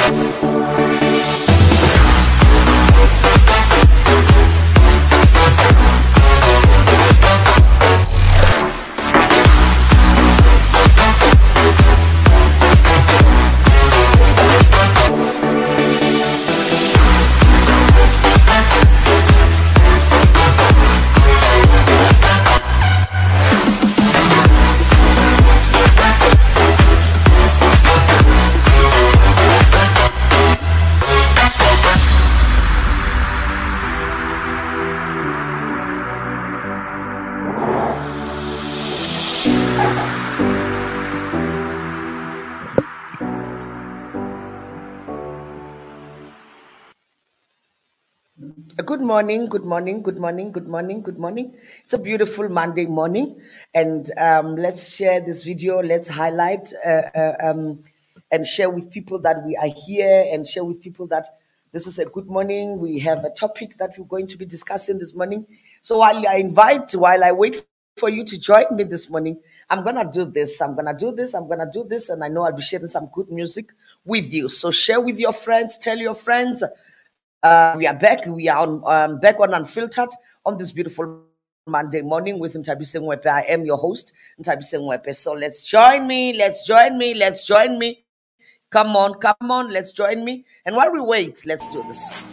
Good morning, good morning, good morning, good morning, good morning. It's a beautiful Monday morning, and let's share this video. Let's highlight and share with people that we are here, and share with people that this is a good morning. We have a topic that we're going to be discussing this morning. So while I wait for you to join me this morning, I'm gonna do this. I'm gonna do this, and I know I'll be sharing some good music with you. So share with your friends, tell your friends. We are back. We are on back on Unfiltered on this beautiful Monday morning with Ntabise Ngwepe. I am your host, Ntabise Ngwepe. So let's join me. Come on, let's join me. And while we wait, let's do this.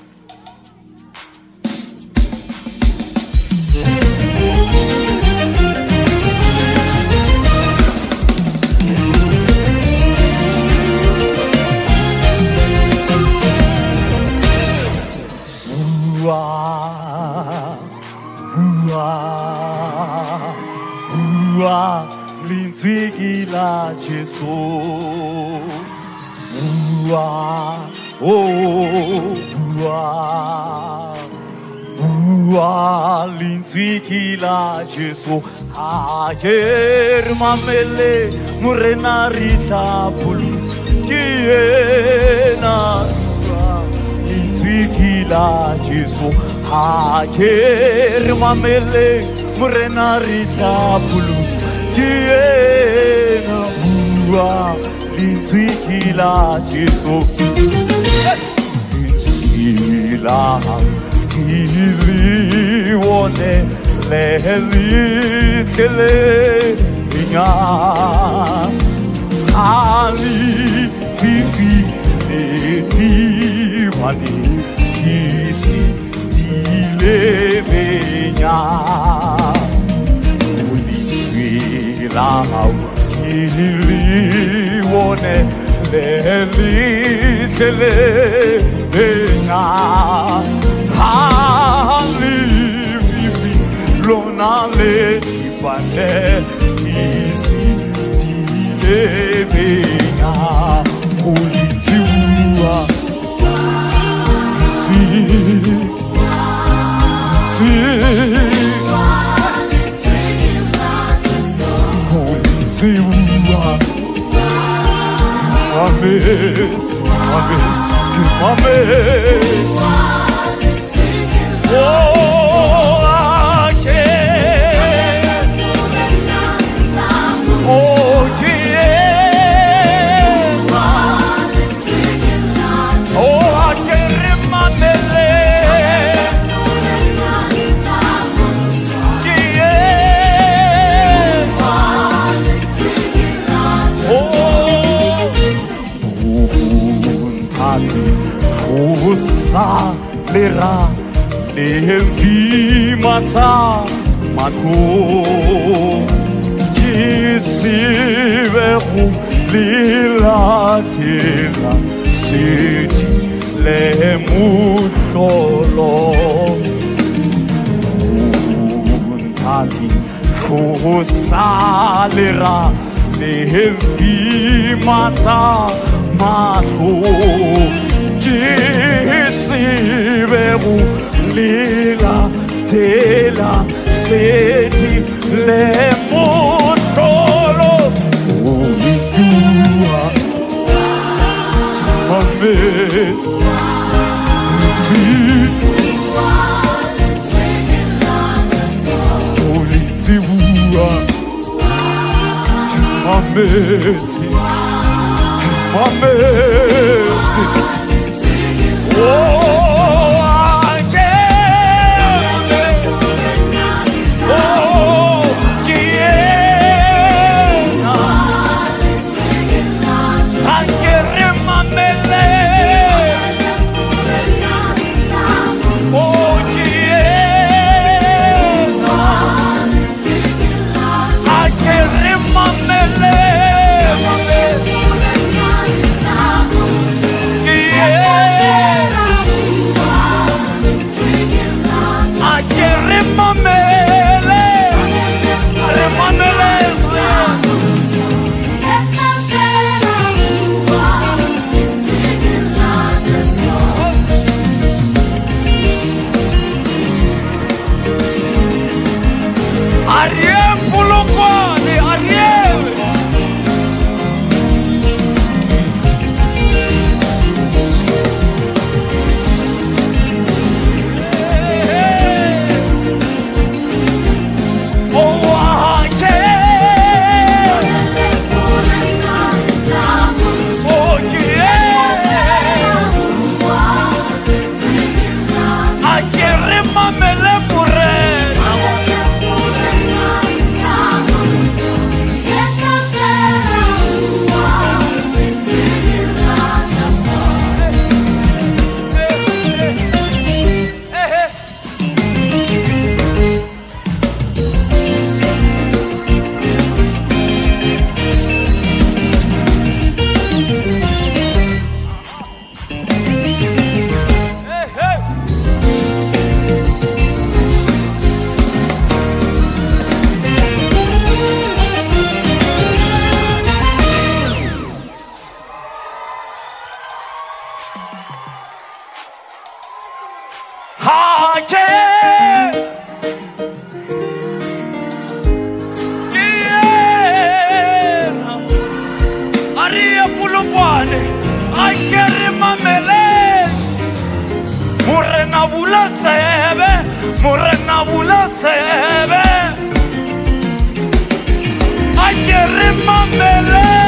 Linzwigila Jesu Linzwigila Jesu ayer mamele murenarita pulus kiena Linzwigila Jesu ayer mamele murenarita pulus kiena bua linzwikila Jesu linzwikila iliwone lelikele inya ali vivi eti wali kisi dilevenya Lao kiliwone lelikele benya hali vivi lona le tipane isi dilevenya ulitiwa Lera levi mata mako kisiveru lila tira siti le mutolo untati kusalera levi mata mako Kisiveru lila tela seti le motolo Ulitua Amet Ulitua Amet Remember